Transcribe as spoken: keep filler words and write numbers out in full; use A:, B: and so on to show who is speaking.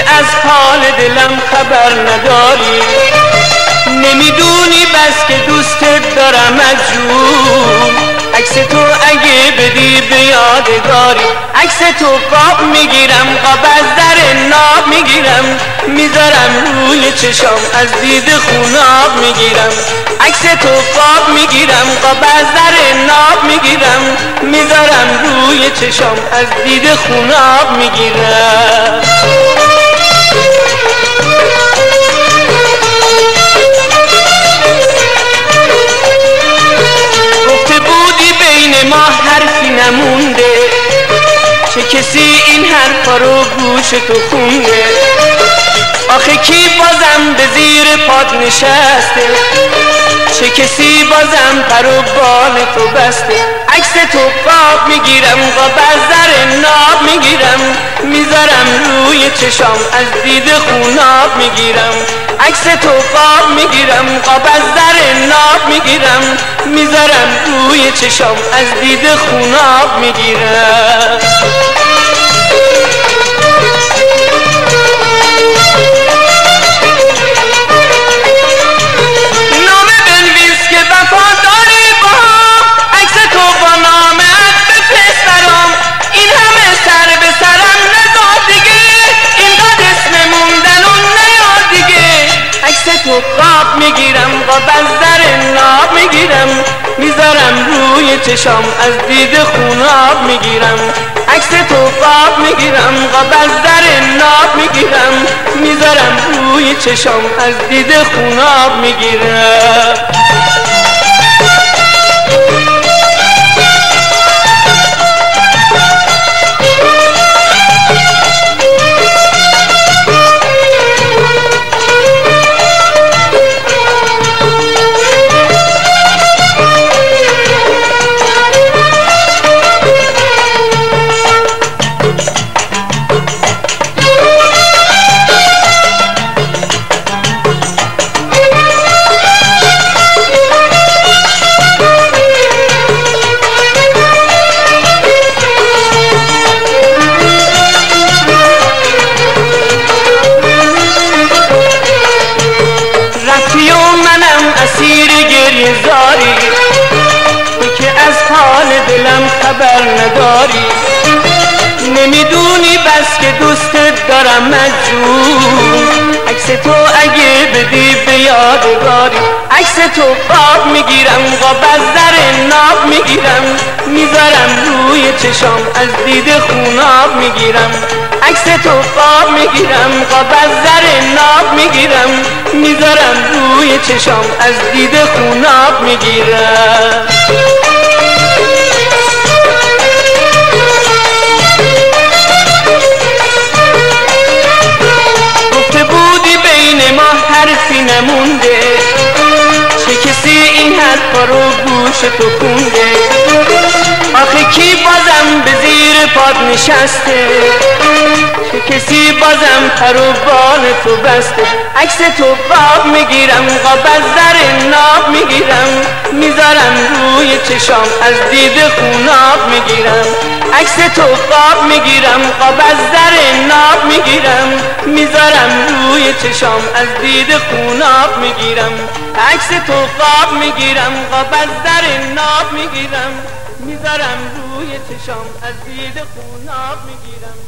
A: از حال دلم خبر نداری، نمیدونی بس که دوستت دارم از جون. عکس تو اگه بدی به یادگاری، عکس تو قاب میگیرم، قاب از در ناب میگیرم، میذارم روی چشام از دید خوناب میگیرم. عکس تو قاب میگیرم، قاب از در ناب میگیرم، میذارم روی چشام از دید خوناب میگیرم. ما حرفی نمونده، چه کسی این حرفا رو گوش تو خونده؟ آخه کی بازم به زیر پاد نشسته؟ چه کسی بازم پر و بال تو بسته؟ عکس تو قاب میگیرم، قاب از در ناب میگیرم، میذارم روی چشام از دید خوناب میگیرم. عکس تو قاب میگیرم، قاب از در ناب میگیرم، میذارم روی چشام از دید خوناب میگیرم. نامه بنویس که وفاداری با هم، عکس تو با نامت بفرست برام. این همه سر به سرم نزار دیگه، اینقدر اسم موندن و نیار دیگه. عکس تو قاب میگیرم، قاب از در ناب میگیرم، میذارم روی چشام از دید خوناب میگیرم. عکس تو قاب میگیرم، قاب از در ناب میگیرم، میذارم روی چشام از دید خوناب میگیرم. اسیر گریه زاری، تو که از حال دلم خبر نداری، نمیدونی بس که دوستت دارم مجنون. عکس تو اگه بدی به یادگاری، عکس تو قاب میگیرم، قاب از در ناب میگیرم، میذارم روی چشام از دید خوناب میگیرم. عکس تو قاب میگیرم، قاب از در ناب میگیرم، میذارم روی چشام از دید خوناب میگیرم. گفته بودی بین ما حرفی نمونده، چه کسی این حرفا رو گوش تو خونده؟ آخه کی بازم به زیر پاد نشسته؟ چه کسی بازم پر و بال تو بسته؟ عکس تو قاب میگیرم، قاب از در ناب میگیرم، میذارم روی چشام از دید خوناب میگیرم. عکس تو قاب میگیرم، قاب از در ناب میگیرم، میذارم روی چشام از دید خوناب میگیرم. عکس تو قاب میگیرم، قاب از در ناب میگیرم، میذارم روی چشام از دید خوناب میگیرم.